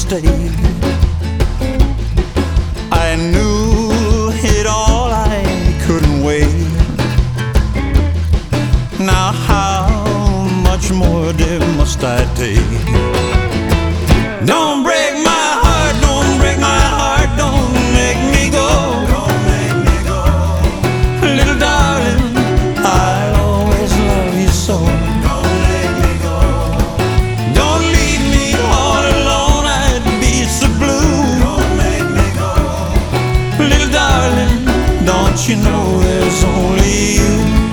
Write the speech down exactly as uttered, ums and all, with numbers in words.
stay. I knew it all, I couldn't wait. Now how much more, dear, must I take?